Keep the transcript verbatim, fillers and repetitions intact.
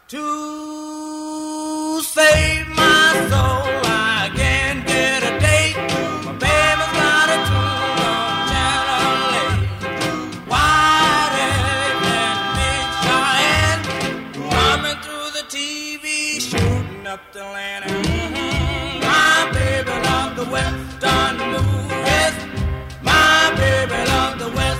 To save my soul, I can't get a date. My baby's got a tune on Channel eight. White egg and Big Cheyenne coming through the T V, shooting up the land. Mm-hmm. My baby loved the Western movies. My baby loved the Western